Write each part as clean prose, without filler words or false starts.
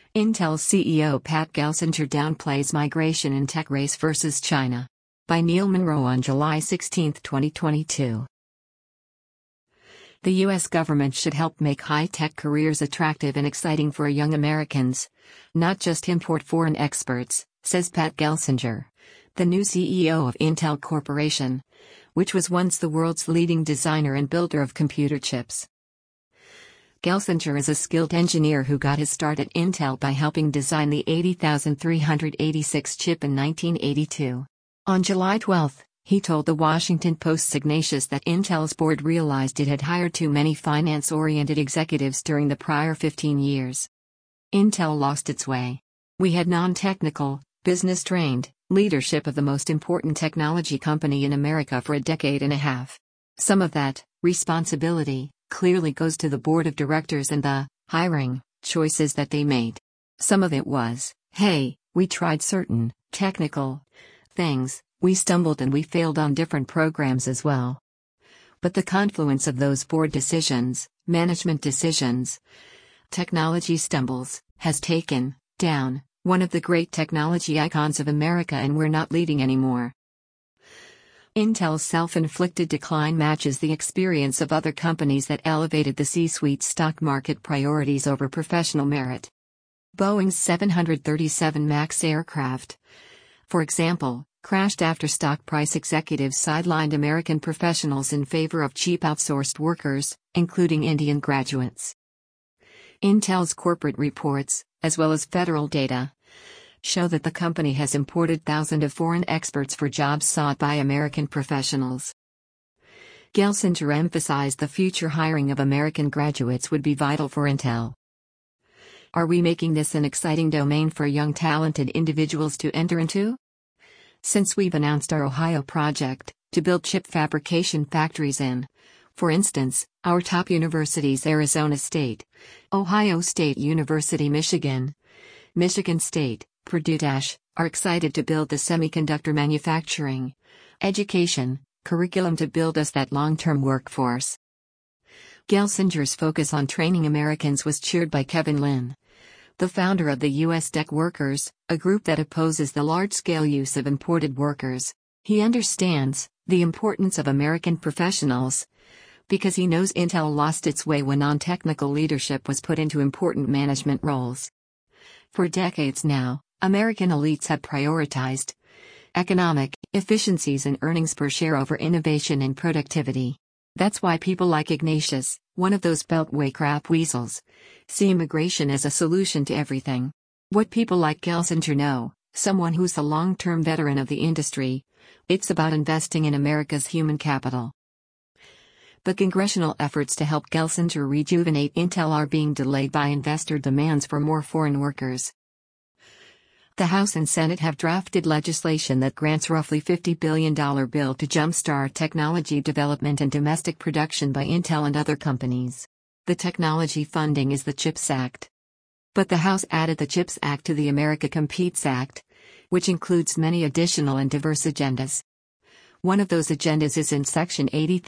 Intel CEO Pat Gelsinger downplays migration in tech race versus China. By Neil Monroe on July 16, 2022. The U.S. government should help make high-tech careers attractive and exciting for young Americans, not just import foreign experts, says Pat Gelsinger, the new CEO of Intel Corporation, which was once the world's leading designer and builder of computer chips. Gelsinger is a skilled engineer who got his start at Intel by helping design the 80386 chip in 1982. On July 12, he told the Washington Post Signatius that Intel's board realized it had hired too many finance-oriented executives during the prior 15 years. Intel lost its way. We had non-technical, business-trained leadership of the most important technology company in America for a decade and a half. Some of that responsibility clearly goes to the board of directors and the hiring choices that they made. Some of it was, hey, we tried certain technical things, we stumbled and we failed on different programs as well. But the confluence of those board decisions, management decisions, technology stumbles, has taken down one of the great technology icons of America, and we're not leading anymore. Intel's self-inflicted decline matches the experience of other companies that elevated the C-suite stock market priorities over professional merit. Boeing's 737 MAX aircraft, for example, crashed after stock price executives sidelined American professionals in favor of cheap outsourced workers, including Indian graduates. Intel's corporate reports, as well as federal data, show that the company has imported thousands of foreign experts for jobs sought by American professionals. Gelsinger emphasized the future hiring of American graduates would be vital for Intel. Are we making this an exciting domain for young talented individuals to enter into? Since we've announced our Ohio project, to build chip fabrication factories in, for instance, our top universities Arizona State, Ohio State University Michigan State, Purdue are excited to build the semiconductor manufacturing, education, curriculum to build us that long-term workforce. Gelsinger's focus on training Americans was cheered by Kevin Lin, the founder of the U.S. Tech Workers, a group that opposes the large-scale use of imported workers. He understands the importance of American professionals, because he knows Intel lost its way when non-technical leadership was put into important management roles. For decades now, American elites have prioritized economic efficiencies and earnings per share over innovation and productivity. That's why people like Ignatius, one of those beltway crap weasels, see immigration as a solution to everything. What people like Gelsinger know, someone who's a long-term veteran of the industry, it's about investing in America's human capital. But congressional efforts to help Gelsinger rejuvenate Intel are being delayed by investor demands for more foreign workers. The House and Senate have drafted legislation that grants roughly $50 billion bill to jumpstart technology development and domestic production by Intel and other companies. The technology funding is the CHIPS Act. But the House added the CHIPS Act to the America Competes Act, which includes many additional and diverse agendas. One of those agendas is in Section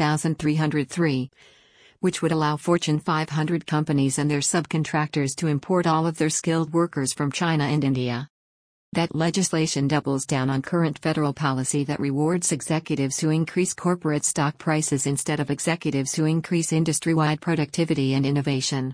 80,303, which would allow Fortune 500 companies and their subcontractors to import all of their skilled workers from China and India. That legislation doubles down on current federal policy that rewards executives who increase corporate stock prices instead of executives who increase industry-wide productivity and innovation.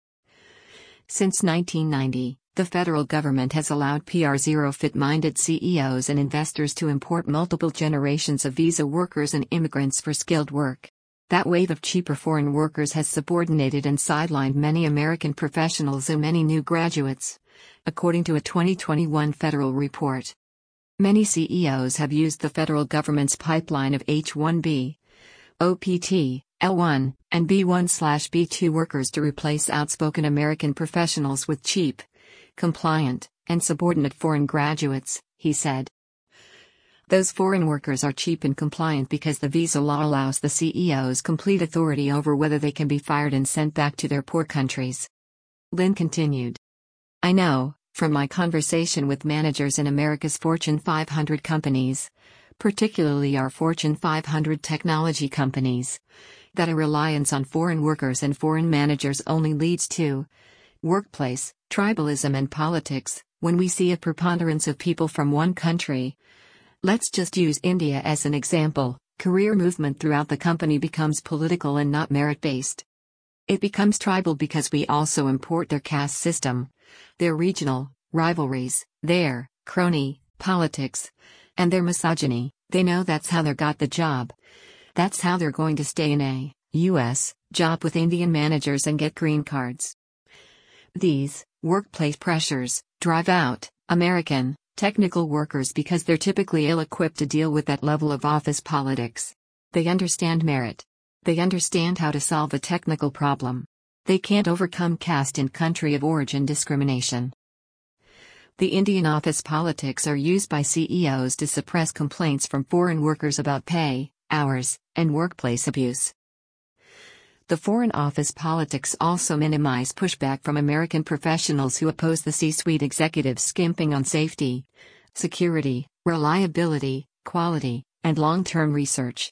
Since 1990, the federal government has allowed PR0 fit-minded CEOs and investors to import multiple generations of visa workers and immigrants for skilled work. That wave of cheaper foreign workers has subordinated and sidelined many American professionals and many new graduates, according to a 2021 federal report. Many CEOs have used the federal government's pipeline of H-1B, OPT, L-1, and B-1/B-2 workers to replace outspoken American professionals with cheap, compliant, and subordinate foreign graduates, he said. Those foreign workers are cheap and compliant because the visa law allows the CEOs complete authority over whether they can be fired and sent back to their poor countries. Lin continued. I know, from my conversation with managers in America's Fortune 500 companies, particularly our Fortune 500 technology companies, that a reliance on foreign workers and foreign managers only leads to Workplace, tribalism and politics. When we see a preponderance of people from one country, let's just use India as an example, career movement throughout the company becomes political and not merit-based. It becomes tribal because we also import their caste system, their regional rivalries, their crony politics, and their misogyny. They know that's how they got the job. That's how they're going to stay in a U.S. job with Indian managers and get green cards. These workplace pressures drive out American technical workers because they're typically ill-equipped to deal with that level of office politics. They understand merit. They understand how to solve a technical problem. They can't overcome caste and country of origin discrimination. The Indian office politics are used by CEOs to suppress complaints from foreign workers about pay, hours, and workplace abuse. The foreign office politics also minimize pushback from American professionals who oppose the C-suite executives skimping on safety, security, reliability, quality, and long-term research.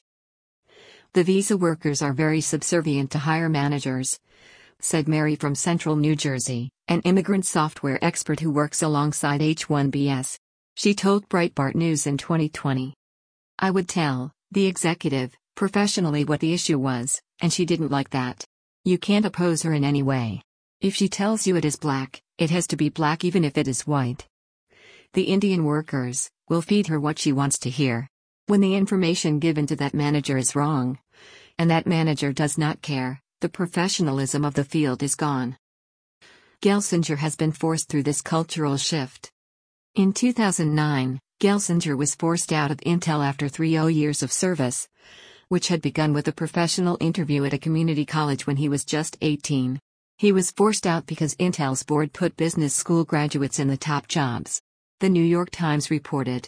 The visa workers are very subservient to hire managers, said Mary from Central New Jersey, an immigrant software expert who works alongside H-1Bs. She told Breitbart News in 2020. I would tell the executive professionally what the issue was, and she didn't like that. You can't oppose her in any way. If she tells you it is black, it has to be black even if it is white. The Indian workers will feed her what she wants to hear. When the information given to that manager is wrong, and that manager does not care, the professionalism of the field is gone. Gelsinger has been forced through this cultural shift. In 2009, Gelsinger was forced out of Intel after 3 years of service, which had begun with a professional interview at a community college when he was just 18. He was forced out because Intel's board put business school graduates in the top jobs. The New York Times reported.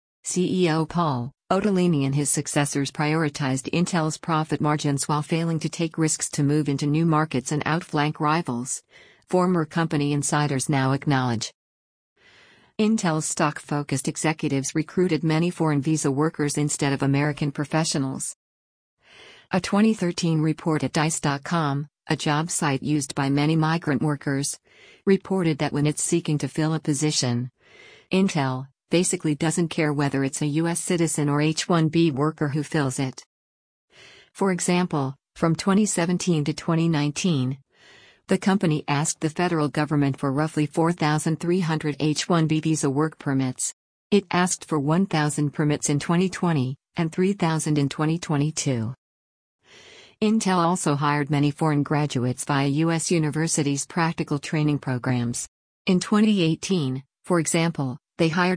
CEO Paul Otellini and his successors prioritized Intel's profit margins while failing to take risks to move into new markets and outflank rivals, former company insiders now acknowledge. Intel's stock-focused executives recruited many foreign visa workers instead of American professionals. A 2013 report at Dice.com, a job site used by many migrant workers, reported that when it's seeking to fill a position, Intel basically doesn't care whether it's a U.S. citizen or H-1B worker who fills it. For example, from 2017 to 2019, the company asked the federal government for roughly 4,300 H-1B visa work permits. It asked for 1,000 permits in 2020, and 3,000 in 2022. Intel also hired many foreign graduates via U.S. universities' practical training programs. In 2018, for example, they hired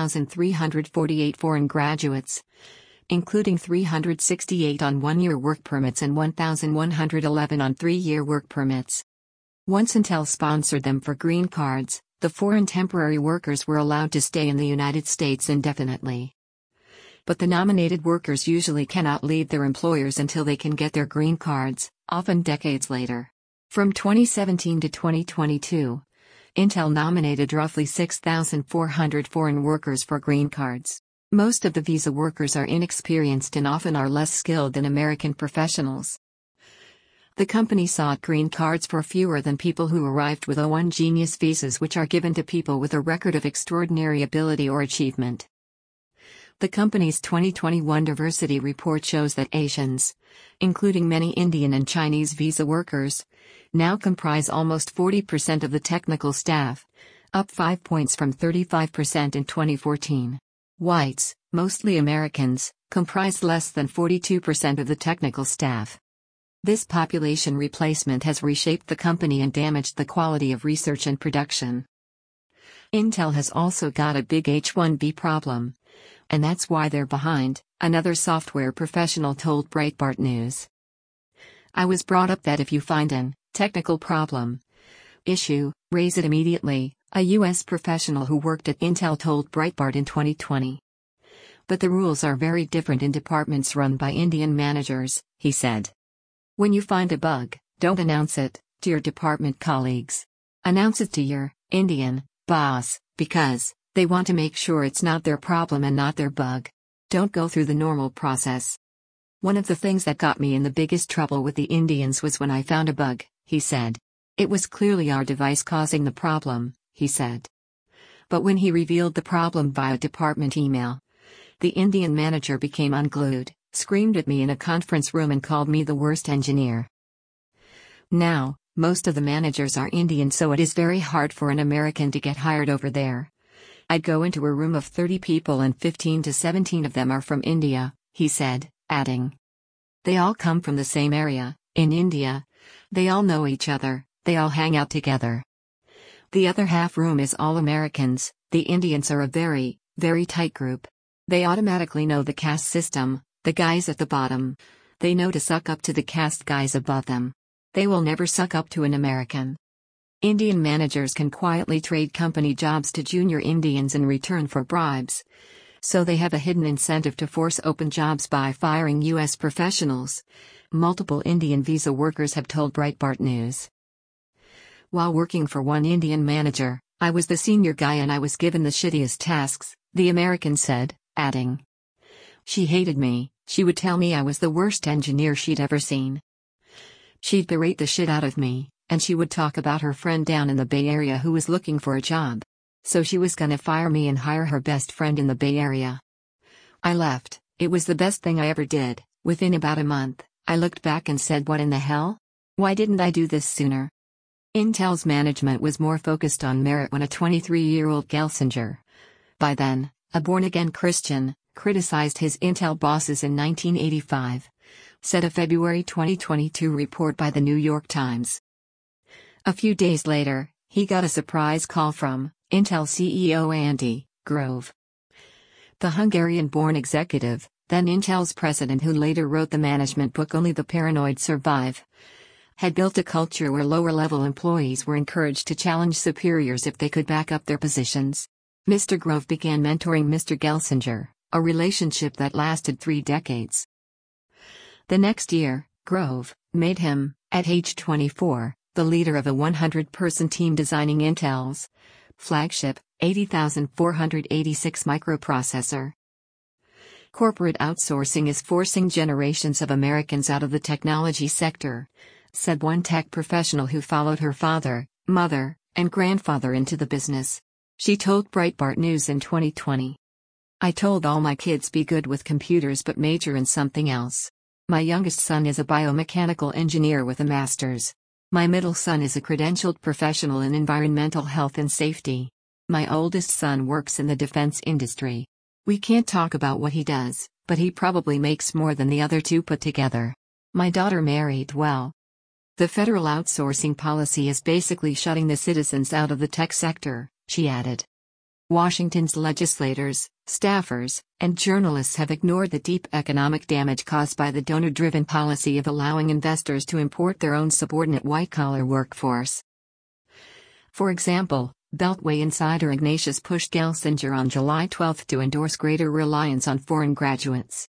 1,348 foreign graduates, including 368 on 1-year work permits and 1,111 on 3-year work permits. Once Intel sponsored them for green cards, the foreign temporary workers were allowed to stay in the United States indefinitely. But the nominated workers usually cannot leave their employers until they can get their green cards, often decades later. From 2017 to 2022, Intel nominated roughly 6,400 foreign workers for green cards. Most of the visa workers are inexperienced and often are less skilled than American professionals. The company sought green cards for fewer than people who arrived with O1 Genius visas, which are given to people with a record of extraordinary ability or achievement. The company's 2021 diversity report shows that Asians, including many Indian and Chinese visa workers, now comprise almost 40% of the technical staff, up 5 points from 35% in 2014. Whites, mostly Americans, comprise less than 42% of the technical staff. This population replacement has reshaped the company and damaged the quality of research and production. Intel has also got a big H-1B problem, and that's why they're behind, another software professional told Breitbart News. I was brought up that if you find an technical problem issue, raise it immediately, a U.S. professional who worked at Intel told Breitbart in 2020. But the rules are very different in departments run by Indian managers, he said. When you find a bug, don't announce it to your department colleagues. Announce it to your Indian boss, because they want to make sure it's not their problem and not their bug. Don't go through the normal process. One of the things that got me in the biggest trouble with the Indians was when I found a bug, he said. It was clearly our device causing the problem, he said. But when he revealed the problem via department email, the Indian manager became unglued, screamed at me in a conference room and called me the worst engineer. Now, most of the managers are Indian, so it is very hard for an American to get hired over there. I'd go into a room of 30 people and 15 to 17 of them are from India, he said, adding. They all come from the same area, in India. They all know each other, they all hang out together. The other half room is all Americans. The Indians are a very, very tight group. They automatically know the caste system, the guys at the bottom. They know to suck up to the caste guys above them. They will never suck up to an American. Indian managers can quietly trade company jobs to junior Indians in return for bribes. So they have a hidden incentive to force open jobs by firing U.S. professionals. Multiple Indian visa workers have told Breitbart News. While working for one Indian manager, I was the senior guy and I was given the shittiest tasks, the American said, adding. She hated me. She would tell me I was the worst engineer she'd ever seen. She'd berate the shit out of me, and she would talk about her friend down in the Bay Area who was looking for a job. So she was gonna fire me and hire her best friend in the Bay Area. I left. It was the best thing I ever did. Within about a month, I looked back and said, what in the hell? Why didn't I do this sooner? Intel's management was more focused on merit when a 23-year-old Gelsinger, by then, a born-again Christian, criticized his Intel bosses in 1985, said a February 2022 report by the New York Times. A few days later, he got a surprise call from Intel CEO Andy Grove. The Hungarian-born executive, then Intel's president who later wrote the management book Only the Paranoid Survive, had built a culture where lower-level employees were encouraged to challenge superiors if they could back up their positions. Mr. Grove began mentoring Mr. Gelsinger, a relationship that lasted 3 decades. The next year, Grove made him, at age 24, the leader of a 100-person team designing Intel's flagship 80486 microprocessor. Corporate outsourcing is forcing generations of Americans out of the technology sector, said one tech professional who followed her father, mother, and grandfather into the business. She told Breitbart News in 2020. I told all my kids be good with computers but major in something else. My youngest son is a biomechanical engineer with a master's. My middle son is a credentialed professional in environmental health and safety. My oldest son works in the defense industry. We can't talk about what he does, but he probably makes more than the other 2 put together. My daughter married well. The federal outsourcing policy is basically shutting the citizens out of the tech sector, she added. Washington's legislators, staffers, and journalists have ignored the deep economic damage caused by the donor-driven policy of allowing investors to import their own subordinate white-collar workforce. For example, Beltway insider Ignatius pushed Gelsinger on July 12 to endorse greater reliance on foreign graduates.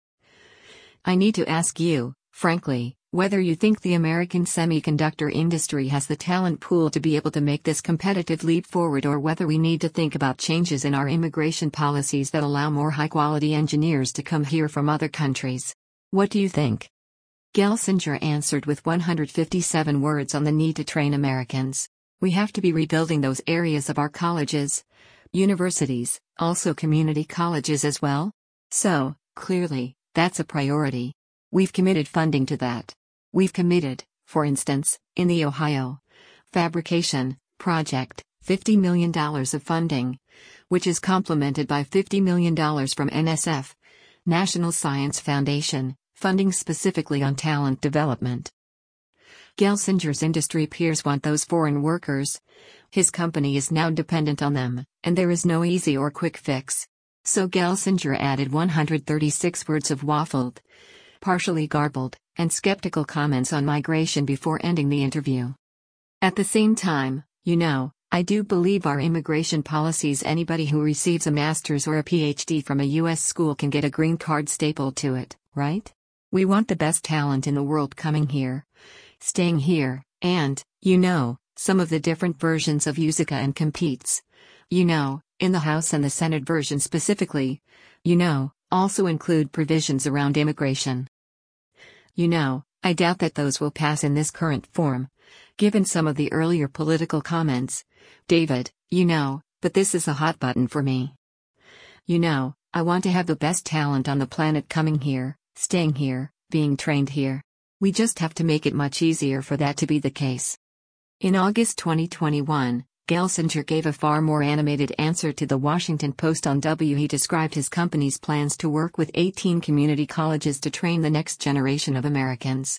I need to ask you, frankly, whether you think the American semiconductor industry has the talent pool to be able to make this competitive leap forward, or whether we need to think about changes in our immigration policies that allow more high-quality engineers to come here from other countries. What do you think? Gelsinger answered with 157 words on the need to train Americans. We have to be rebuilding those areas of our colleges, universities, also community colleges as well. So, clearly, that's a priority. We've committed funding to that. We've committed, for instance, in the Ohio fabrication project, $50 million of funding, which is complemented by $50 million from NSF, National Science Foundation, funding specifically on talent development. Gelsinger's industry peers want those foreign workers. His company is now dependent on them, and there is no easy or quick fix. So Gelsinger added 136 words of waffled, partially garbled, and skeptical comments on migration before ending the interview. At the same time, I do believe our immigration policies, anybody who receives a master's or a PhD from a U.S. school can get a green card stapled to it, right? We want the best talent in the world coming here, staying here, and, some of the different versions of USICA and competes, in the House and the Senate version specifically, also include provisions around immigration. I doubt that those will pass in this current form, given some of the earlier political comments. David, but this is a hot button for me. I want to have the best talent on the planet coming here, staying here, being trained here. We just have to make it much easier for that to be the case. In August 2021, Gelsinger gave a far more animated answer to the Washington Post on W. He described his company's plans to work with 18 community colleges to train the next generation of Americans.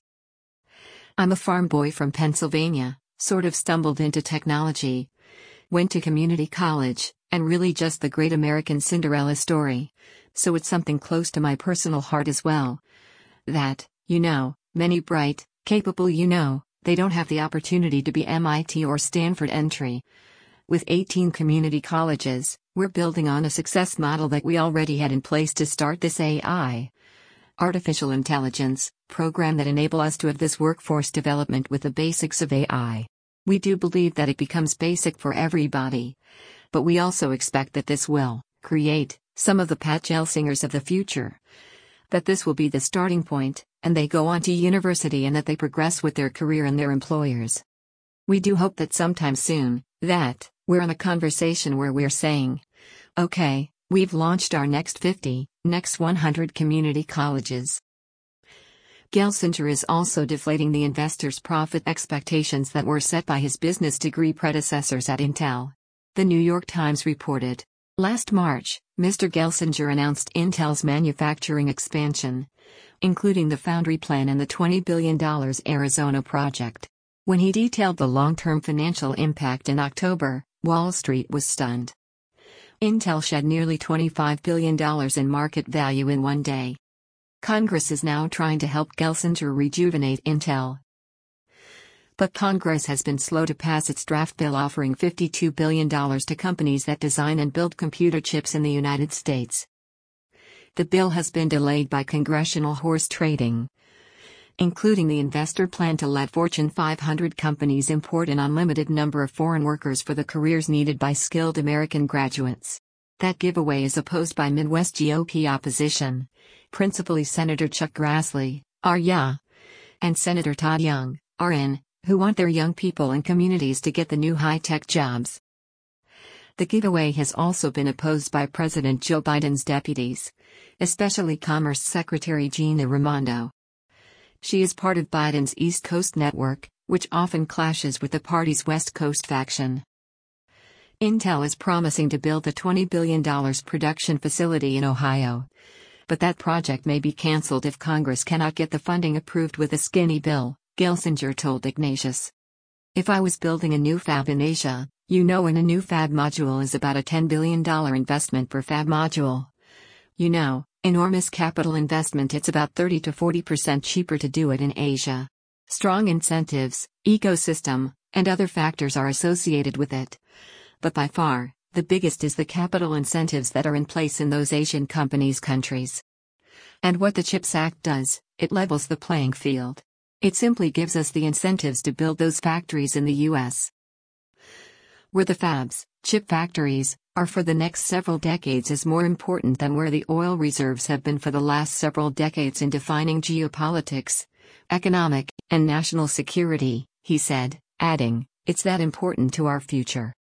I'm a farm boy from Pennsylvania, sort of stumbled into technology, went to community college, and really just the great American Cinderella story, so it's something close to my personal heart as well. That, many bright, capable they don't have the opportunity to be MIT or Stanford entry. With 18 community colleges, we're building on a success model that we already had in place to start this AI, artificial intelligence, program that enable us to have this workforce development with the basics of AI. We do believe that it becomes basic for everybody. But we also expect that this will create some of the Pat Gelsingers of the future. That this will be the starting point, and they go on to university and that they progress with their career and their employers. We do hope that sometime soon, that we're in a conversation where we're saying, okay, we've launched our next 50, next 100 community colleges. Gelsinger is also deflating the investors' profit expectations that were set by his business degree predecessors at Intel. The New York Times reported. Last March, Mr. Gelsinger announced Intel's manufacturing expansion, including the foundry plan and the $20 billion Arizona project. When he detailed the long-term financial impact in October, Wall Street was stunned. Intel shed nearly $25 billion in market value in one day. Congress is now trying to help Gelsinger rejuvenate Intel. But Congress has been slow to pass its draft bill offering $52 billion to companies that design and build computer chips in the United States. The bill has been delayed by congressional horse trading, including the investor plan to let Fortune 500 companies import an unlimited number of foreign workers for the careers needed by skilled American graduates. That giveaway is opposed by Midwest GOP opposition, principally Senator Chuck Grassley, RYA, and Senator Todd Young, RN, who want their young people and communities to get the new high-tech jobs. The giveaway has also been opposed by President Joe Biden's deputies, especially Commerce Secretary Gina Raimondo. She is part of Biden's East Coast network, which often clashes with the party's West Coast faction. Intel is promising to build a $20 billion production facility in Ohio, but that project may be canceled if Congress cannot get the funding approved with a skinny bill, Gelsinger told Ignatius. If I was building a new fab in Asia, and a new fab module is about a $10 billion investment per fab module. Enormous capital investment, it's about 30 to 40% cheaper to do it in Asia. Strong incentives, ecosystem, and other factors are associated with it. But by far, the biggest is the capital incentives that are in place in those Asian countries. And what the CHIPS Act does, it levels the playing field. It simply gives us the incentives to build those factories in the U.S. Where the fabs, chip factories, are for the next several decades is more important than where the oil reserves have been for the last several decades in defining geopolitics, economic, and national security, he said, adding, it's that important to our future.